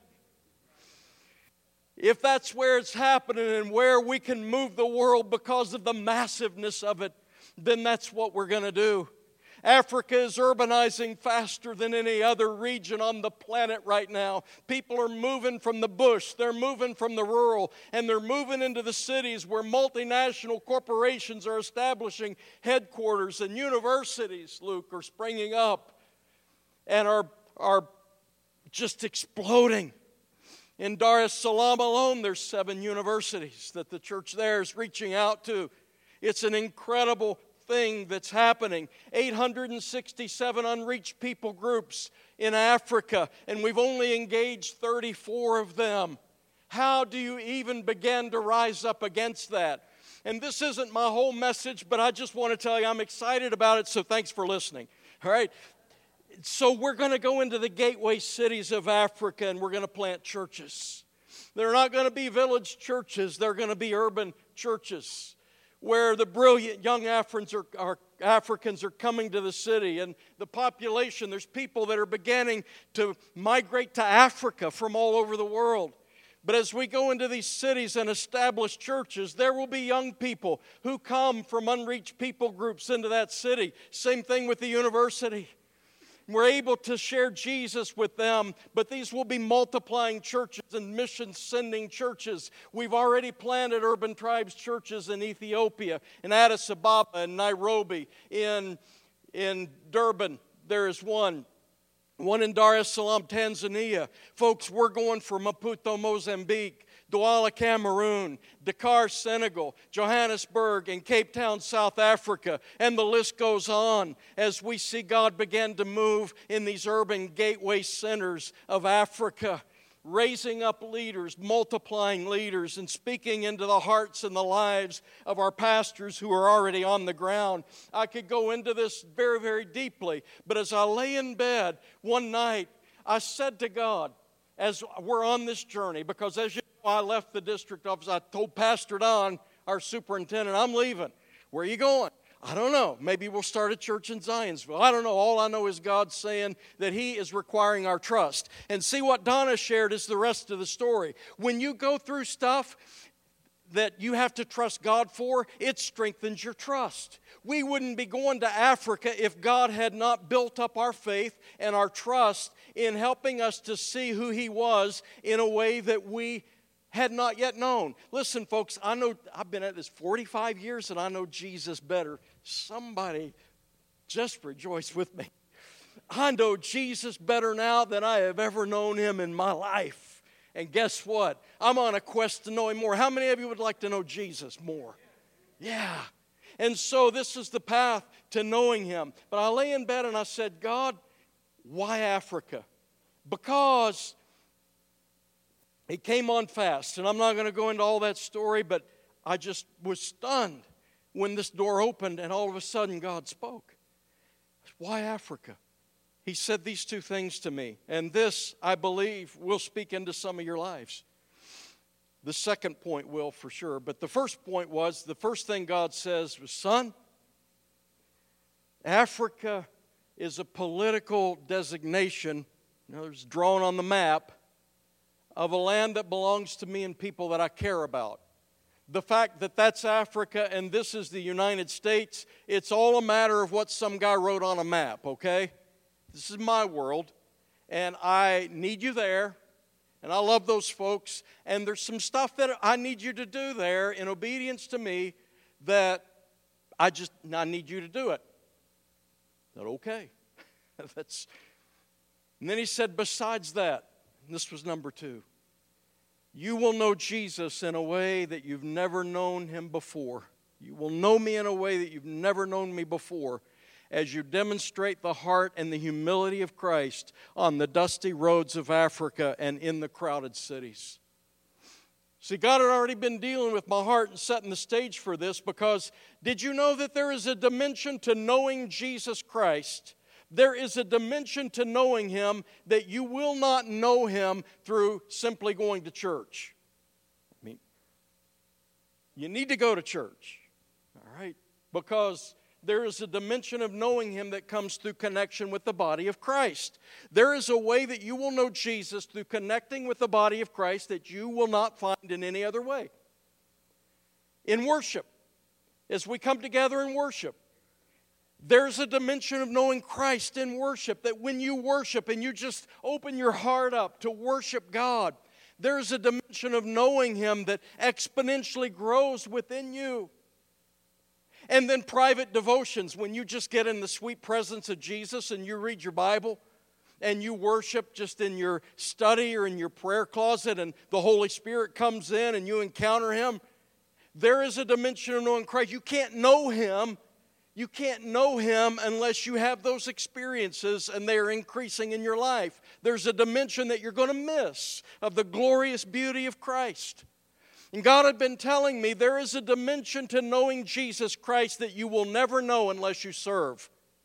If that's where it's happening and where we can move the world because of the massiveness of it, then that's what we're going to do. Africa is urbanizing faster than any other region on the planet right now. People are moving from the bush, they're moving from the rural, and they're moving into the cities where multinational corporations are establishing headquarters, and universities, Luke, are springing up and are just exploding. In Dar es Salaam alone, there's 7 universities that the church there is reaching out to. It's an incredible thing that's happening. 867 unreached people groups in Africa, and we've only engaged 34 of them. How do you even begin to rise up against that? And this isn't my whole message, but I just want to tell you I'm excited about it, so thanks for listening. All right? So we're going to go into the gateway cities of Africa, and we're going to plant churches. They're not going to be village churches. They're going to be urban churches, where the brilliant young Africans are coming to the city. And the population, there's people that are beginning to migrate to Africa from all over the world. But as we go into these cities and establish churches, there will be young people who come from unreached people groups into that city. Same thing with the university. We're able to share Jesus with them, but these will be multiplying churches and mission-sending churches. We've already planted Urban Tribes churches in Ethiopia, in Addis Ababa, in Nairobi, in Durban. There is one in Dar es Salaam, Tanzania. Folks, we're going for Maputo, Mozambique, Douala, Cameroon, Dakar, Senegal, Johannesburg, and Cape Town, South Africa. And the list goes on as we see God begin to move in these urban gateway centers of Africa, raising up leaders, multiplying leaders, and speaking into the hearts and the lives of our pastors who are already on the ground. I could go into this very, very deeply, but as I lay in bed one night, I said to God, as we're on this journey, because as you know, I left the district office. I told Pastor Don, our superintendent, I'm leaving. Where are you going? I don't know. Maybe we'll start a church in Zionsville. I don't know. All I know is God's saying that He is requiring our trust. And see, what Donna shared is the rest of the story. When you go through stuff that you have to trust God for, it strengthens your trust. We wouldn't be going to Africa if God had not built up our faith and our trust in helping us to see who He was in a way that we had not yet known. Listen, folks, I know I've been at this 45 years and I know Jesus better. Somebody just rejoice with me. I know Jesus better now than I have ever known Him in my life. And guess what? I'm on a quest to know Him more. How many of you would like to know Jesus more? Yeah. And so this is the path to knowing Him. But I lay in bed and I said, God, why Africa? Because it came on fast, and I'm not going to go into all that story, but I just was stunned when this door opened, and all of a sudden God spoke. Why Africa? he said these two things to me, and this, I believe, will speak into some of your lives. The second point will for sure, but the first point was, the first thing God says was, son, Africa is a political designation, it's drawn on the map, of a land that belongs to me and people that I care about. The fact that that's Africa and this is the United States, it's all a matter of what some guy wrote on a map, okay? This is my world, and I need you there, and I love those folks, and there's some stuff that I need you to do there in obedience to me that I need you to do it. That okay? And then he said, besides that, and this was number 2, you will know Jesus in a way that you've never known him before. You will know me in a way that you've never known me before as you demonstrate the heart and the humility of Christ on the dusty roads of Africa and in the crowded cities. See, God had already been dealing with my heart and setting the stage for this, because did you know that there is a dimension to knowing Jesus Christ? There is a dimension to knowing him that you will not know him through simply going to church. I mean, you need to go to church, all right? Because there is a dimension of knowing him that comes through connection with the body of Christ. There is a way that you will know Jesus through connecting with the body of Christ that you will not find in any other way. In worship, as we come together in worship, there's a dimension of knowing Christ in worship, that when you worship and you just open your heart up to worship God, there's a dimension of knowing him that exponentially grows within you. And then private devotions, when you just get in the sweet presence of Jesus and you read your Bible and you worship just in your study or in your prayer closet, and the Holy Spirit comes in and you encounter him, there is a dimension of knowing Christ. You can't know him unless you have those experiences and they are increasing in your life. There's a dimension that you're going to miss of the glorious beauty of Christ. And God had been telling me there is a dimension to knowing Jesus Christ that you will never know unless you serve.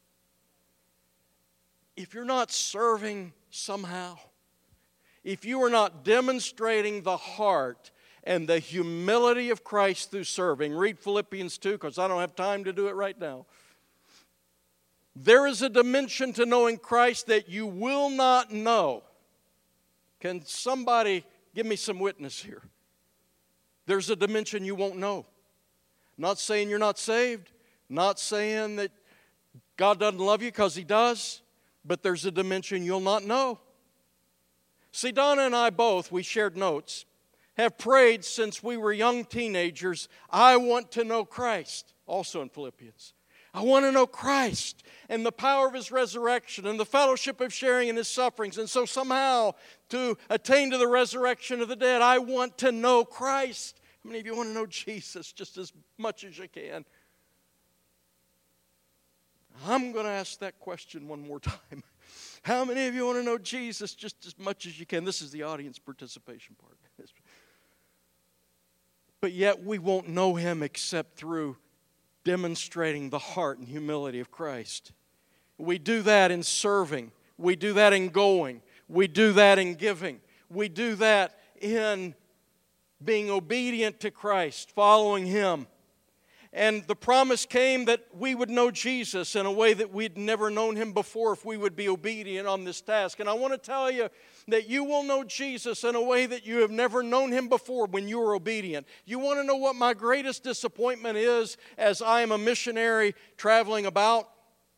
If you're not serving somehow, if you are not demonstrating the heart and the humility of Christ through serving, read Philippians 2, because I don't have time to do it right now. There is a dimension to knowing Christ that you will not know. Can somebody give me some witness here? There's a dimension you won't know. Not saying you're not saved, not saying that God doesn't love you, because he does, but there's a dimension you'll not know. See, Donna and I both, we shared notes, have prayed since we were young teenagers, I want to know Christ, also in Philippians. I want to know Christ and the power of his resurrection and the fellowship of sharing in his sufferings. And so somehow, to attain to the resurrection of the dead, I want to know Christ. How many of you want to know Jesus just as much as you can? I'm going to ask that question one more time. How many of you want to know Jesus just as much as you can? This is the audience participation part. But yet we won't know him except through demonstrating the heart and humility of Christ. We do that in serving. We do that in going. We do that in giving. We do that in being obedient to Christ, following him. And the promise came that we would know Jesus in a way that we'd never known him before if we would be obedient on this task. And I want to tell you that you will know Jesus in a way that you have never known him before when you are obedient. You want to know what my greatest disappointment is as I am a missionary traveling about?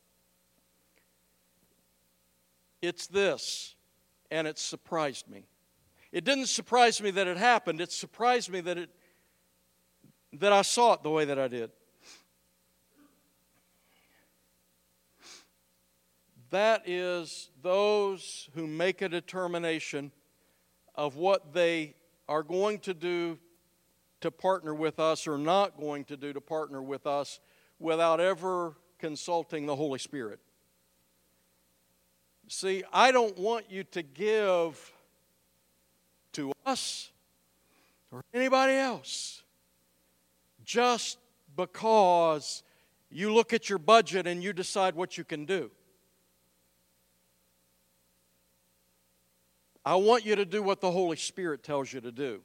It's this, and it surprised me. It didn't surprise me that it happened. It surprised me that I saw it the way that I did. That is those who make a determination of what they are going to do to partner with us or not going to do to partner with us without ever consulting the Holy Spirit. See, I don't want you to give to us or anybody else just because you look at your budget and you decide what you can do. I want you to do what the Holy Spirit tells you to do.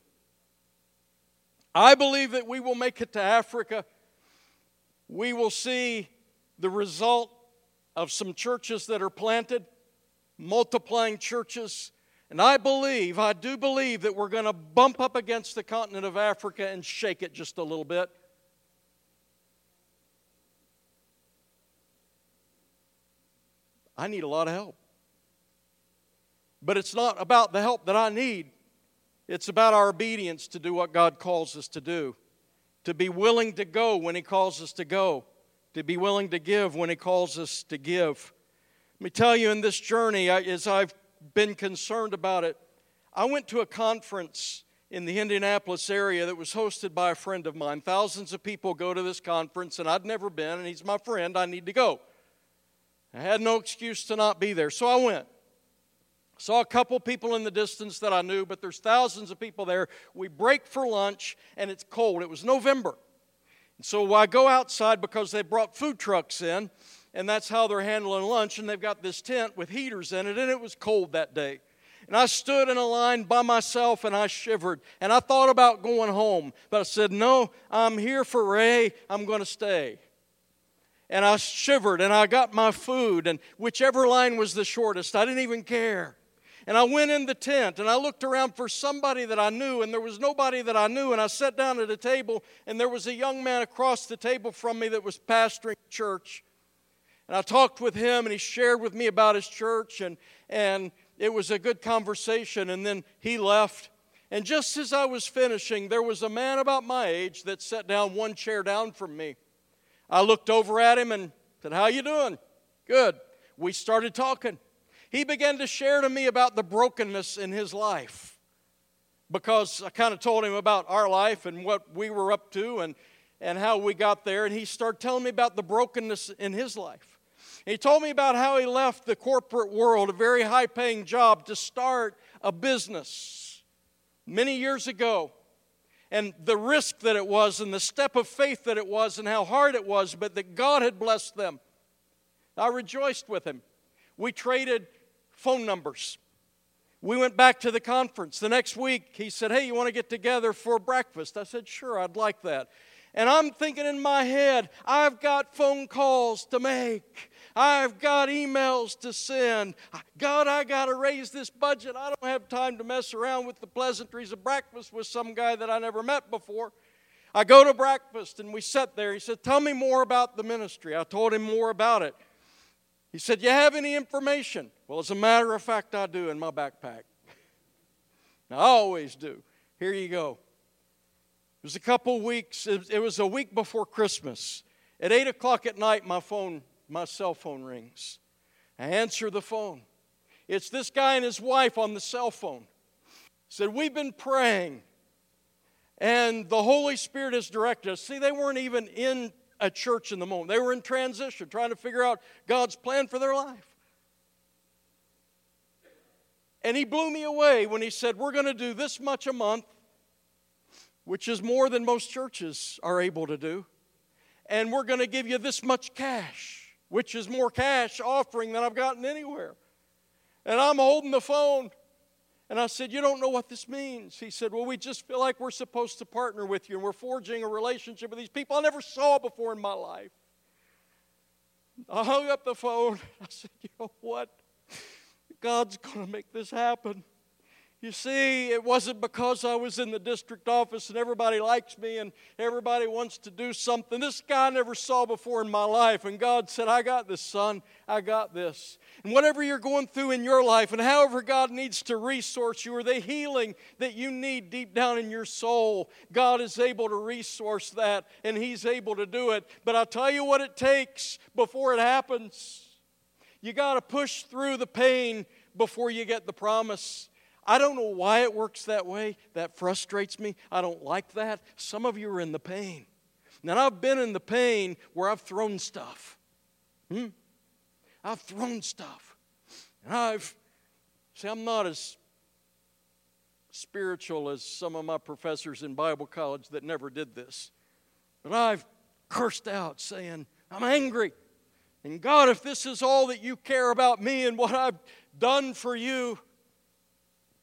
I believe that we will make it to Africa. We will see the result of some churches that are planted, multiplying churches. And I do believe that we're going to bump up against the continent of Africa and shake it just a little bit. I need a lot of help. But it's not about the help that I need. It's about our obedience to do what God calls us to do. To be willing to go when He calls us to go. To be willing to give when He calls us to give. Let me tell you, in this journey, as I've been concerned about it, I went to a conference in the Indianapolis area that was hosted by a friend of mine. Thousands of people go to this conference, and I'd never been, and he's my friend. I need to go. I had no excuse to not be there, so I went. Saw a couple people in the distance that I knew, but there's thousands of people there. We break for lunch, and it's cold. It was November. And so I go outside because they brought food trucks in, and that's how they're handling lunch, and they've got this tent with heaters in it, and it was cold that day. And I stood in a line by myself, and I shivered, and I thought about going home, but I said, no, I'm here for Ray. I'm going to stay. And I shivered, and I got my food, and whichever line was the shortest, I didn't even care. And I went in the tent, and I looked around for somebody that I knew, and there was nobody that I knew. And I sat down at a table, and there was a young man across the table from me that was pastoring a church. And I talked with him, and he shared with me about his church, and it was a good conversation. And then he left. And just as I was finishing, there was a man about my age that sat down one chair down from me. I looked over at him and said, "How you doing?" "Good." We started talking. He began to share to me about the brokenness in his life, because I kind of told him about our life and what we were up to and how we got there. And he started telling me about the brokenness in his life. He told me about how he left the corporate world, a very high-paying job, to start a business many years ago. And the risk that it was and the step of faith that it was and how hard it was, but that God had blessed them. I rejoiced with him. We traded phone numbers. We went back to the conference. The next week, he said, "Hey, you want to get together for breakfast?" I said, "Sure, I'd like that." And I'm thinking in my head, I've got phone calls to make. I've got emails to send. God, I got to raise this budget. I don't have time to mess around with the pleasantries of breakfast with some guy that I never met before. I go to breakfast, and we sat there. He said, "Tell me more about the ministry." I told him more about it. He said, "You have any information?" Well, as a matter of fact, I do in my backpack. Now, I always do. Here you go. It was a couple weeks. It was a week before Christmas. At 8 o'clock at night, my cell phone rings. I answer the phone. It's this guy and his wife on the cell phone. He said, "We've been praying, and the Holy Spirit has directed us." See, they weren't even in a church in the moment. They were in transition, trying to figure out God's plan for their life. And he blew me away when he said, "We're going to do this much a month," which is more than most churches are able to do. "And we're going to give you this much cash," which is more cash offering than I've gotten anywhere. And I'm holding the phone. And I said, "You don't know what this means." He said, "Well, we just feel like we're supposed to partner with you, and we're forging a relationship with these people I never saw before in my life." I hung up the phone. I said, "You know what? God's going to make this happen." You see, it wasn't because I was in the district office and everybody likes me and everybody wants to do something. This guy I never saw before in my life. And God said, "I got this, son. I got this." And whatever you're going through in your life and however God needs to resource you or the healing that you need deep down in your soul, God is able to resource that and He's able to do it. But I'll tell you what it takes before it happens. You got to push through the pain before you get the promise. I don't know why it works that way. That frustrates me. I don't like that. Some of you are in the pain. Now, I've been in the pain where I've thrown stuff. I've thrown stuff. And I'm not as spiritual as some of my professors in Bible college that never did this. But I've cursed out saying, "I'm angry. And God, if this is all that you care about me and what I've done for you,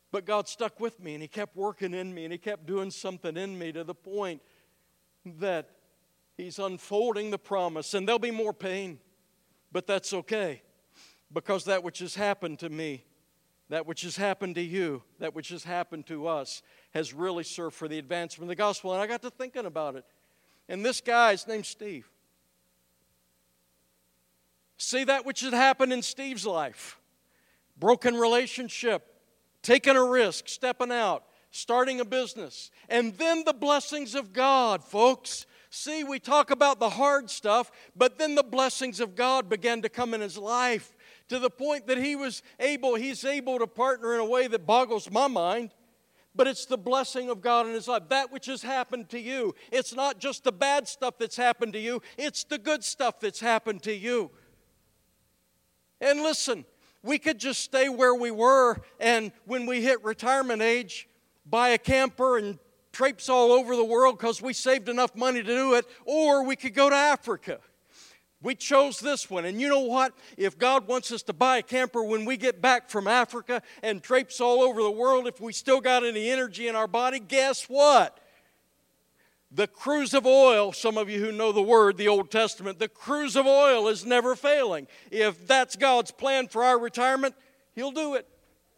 But God stuck with me, and He kept working in me, and He kept doing something in me to the point that He's unfolding the promise. And there'll be more pain, but that's okay, because that which has happened to me, that which has happened to you, that which has happened to us has really served for the advancement of the gospel. And I got to thinking about it. And this guy's named Steve. See, that which had happened in Steve's life, broken relationship, taking a risk, stepping out, starting a business, and then the blessings of God, folks. See, we talk about the hard stuff, but then the blessings of God began to come in his life to the point that he's able to partner in a way that boggles my mind. But it's the blessing of God in his life. That which has happened to you. It's not just the bad stuff that's happened to you. It's the good stuff that's happened to you. And listen, we could just stay where we were and when we hit retirement age, buy a camper and traipse all over the world because we saved enough money to do it, or we could go to Africa. We chose this one. And you know what? If God wants us to buy a camper when we get back from Africa and traipse all over the world, if we still got any energy in our body, guess what? The cruse of oil, some of you who know the word, the Old Testament, the cruse of oil is never failing. If that's God's plan for our retirement, He'll do it.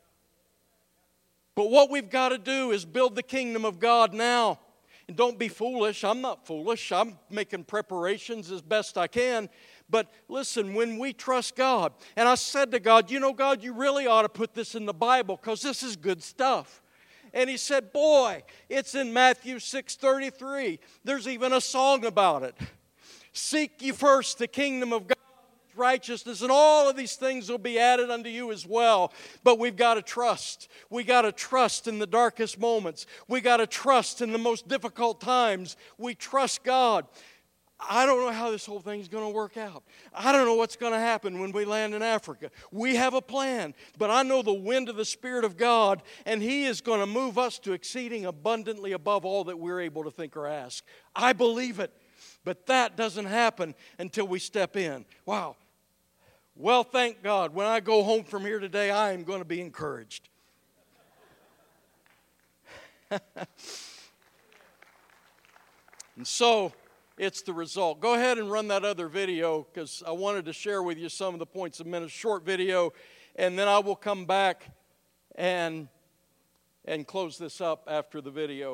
But what we've got to do is build the kingdom of God now. And don't be foolish. I'm not foolish. I'm making preparations as best I can. But listen, when we trust God, and I said to God, you know, God, you really ought to put this in the Bible because this is good stuff. And He said, boy, it's in Matthew 6:33. There's even a song about it. Seek ye first the kingdom of God, righteousness, and all of these things will be added unto you as well. But we've got to trust. We got to trust in the darkest moments. We got to trust in the most difficult times. We trust God. I don't know how this whole thing's going to work out. I don't know what's going to happen when we land in Africa. We have a plan, but I know the wind of the Spirit of God, and He is going to move us to exceeding abundantly above all that we're able to think or ask. I believe it, but that doesn't happen until we step in. Wow. Well, thank God, when I go home from here today, I am going to be encouraged. And so, it's the result. Go ahead and run that other video because I wanted to share with you some of the points in a short video, and then I will come back and close this up after the video.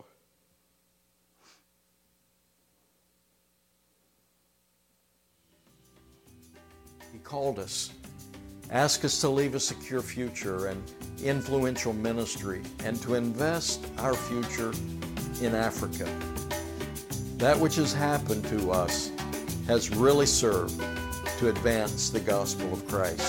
He called us, asked us to leave a secure future and influential ministry and to invest our future in Africa. That which has happened to us has really served to advance the gospel of Christ.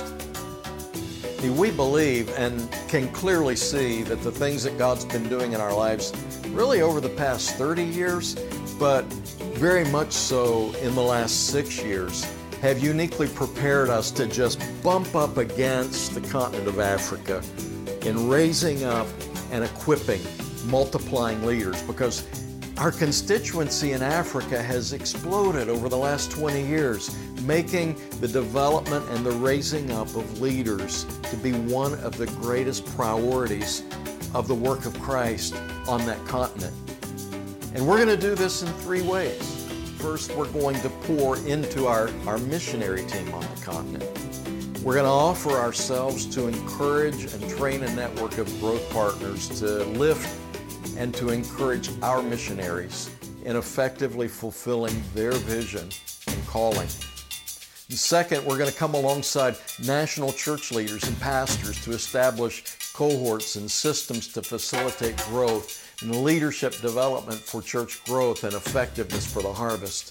See, we believe and can clearly see that the things that God's been doing in our lives really over the past 30 years, but very much so in the last 6 years, have uniquely prepared us to just bump up against the continent of Africa in raising up and equipping, multiplying leaders, because our constituency in Africa has exploded over the last 20 years, making the development and the raising up of leaders to be one of the greatest priorities of the work of Christ on that continent. And we're going to do this in 3 ways. First, we're going to pour into our missionary team on the continent. We're going to offer ourselves to encourage and train a network of growth partners to lift and to encourage our missionaries in effectively fulfilling their vision and calling. And second, we're going to come alongside national church leaders and pastors to establish cohorts and systems to facilitate growth and leadership development for church growth and effectiveness for the harvest.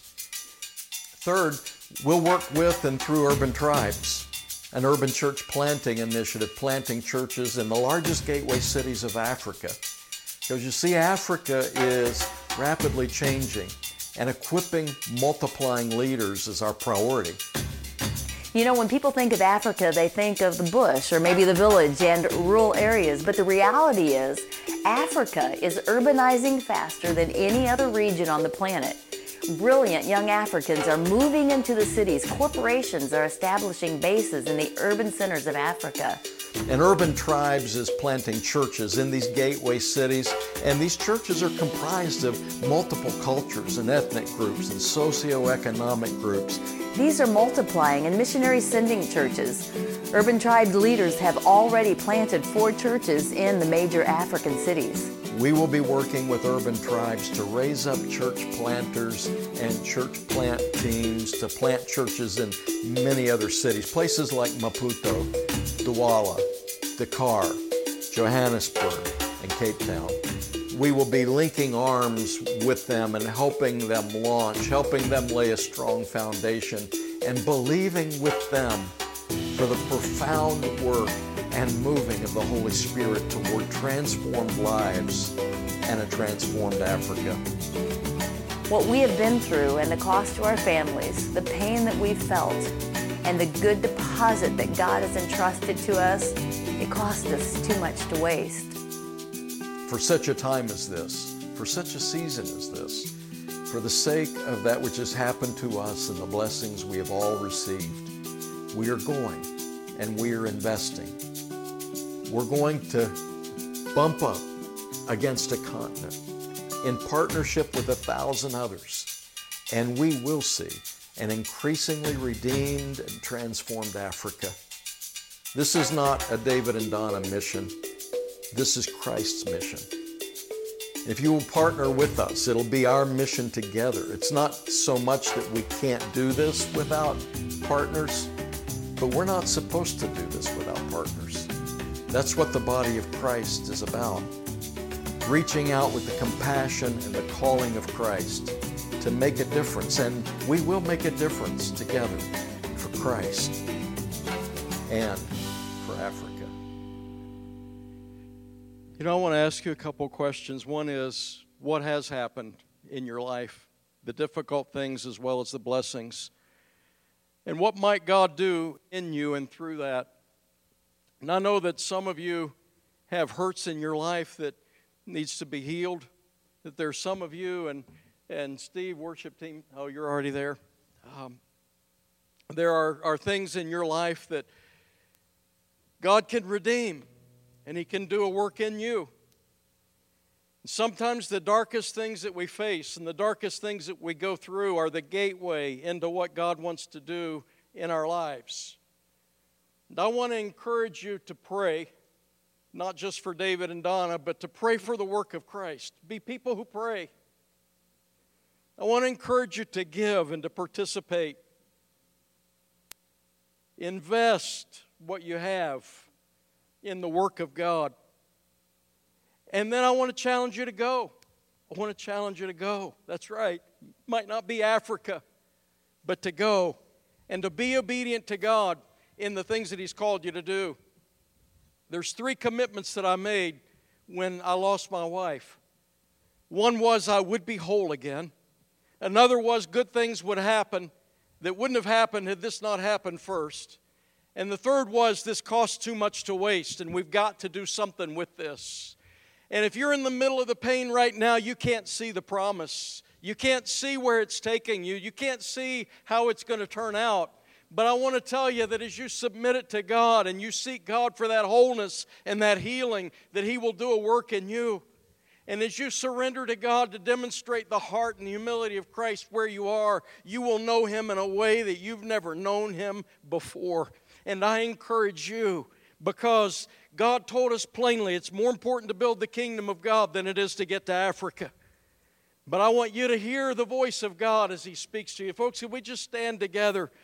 Third, we'll work with and through Urban Tribes, an urban church planting initiative, planting churches in the largest gateway cities of Africa. Because you see, Africa is rapidly changing, and equipping, multiplying leaders is our priority. You know, when people think of Africa, they think of the bush or maybe the village and rural areas. But the reality is, Africa is urbanizing faster than any other region on the planet. Brilliant young Africans are moving into the cities. Corporations are establishing bases in the urban centers of Africa. And Urban Tribes is planting churches in these gateway cities, and these churches are comprised of multiple cultures and ethnic groups and socioeconomic groups. These are multiplying and missionary sending churches. Urban Tribe leaders have already planted 4 churches in the major African cities. We will be working with Urban Tribes to raise up church planters and church plant teams to plant churches in many other cities, places like Maputo, Douala, Dakar, Johannesburg, and Cape Town. We will be linking arms with them and helping them launch, helping them lay a strong foundation, and believing with them for the profound work and moving of the Holy Spirit toward transformed lives and a transformed Africa. What we have been through and the cost to our families, the pain that we've felt, and the good deposit that God has entrusted to us, it cost us too much to waste. For such a time as this, for such a season as this, for the sake of that which has happened to us and the blessings we have all received, we are going and we are investing. We're going to bump up against a continent in partnership with 1,000 others, and we will see an increasingly redeemed and transformed Africa. This is not a David and Donna mission. This is Christ's mission. If you will partner with us, it'll be our mission together. It's not so much that we can't do this without partners, but we're not supposed to do this without partners. That's what the body of Christ is about. Reaching out with the compassion and the calling of Christ to make a difference, and we will make a difference together for Christ and for Africa. You know, I want to ask you a couple questions. One is, what has happened in your life? The difficult things as well as the blessings. And what might God do in you and through that? And I know that some of you have hurts in your life that needs to be healed. That there's some of you, and Steve, worship team, oh, you're already there. There are things in your life that God can redeem, and He can do a work in you. Sometimes the darkest things that we face and the darkest things that we go through are the gateway into what God wants to do in our lives. And I want to encourage you to pray, not just for David and Donna, but to pray for the work of Christ. Be people who pray. I want to encourage you to give and to participate. Invest what you have in the work of God. And then I want to challenge you to go. I want to challenge you to go. That's right. Might not be Africa, but to go and to be obedient to God in the things that He's called you to do. There's 3 commitments that I made when I lost my wife. One was I would be whole again. Another was good things would happen that wouldn't have happened had this not happened first. And the third was this costs too much to waste, and we've got to do something with this. And if you're in the middle of the pain right now, you can't see the promise. You can't see where it's taking you. You can't see how it's going to turn out. But I want to tell you that as you submit it to God and you seek God for that wholeness and that healing, that He will do a work in you. And as you surrender to God to demonstrate the heart and the humility of Christ where you are, you will know Him in a way that you've never known Him before. And I encourage you, because God told us plainly it's more important to build the kingdom of God than it is to get to Africa. But I want you to hear the voice of God as He speaks to you. Folks, if we just stand together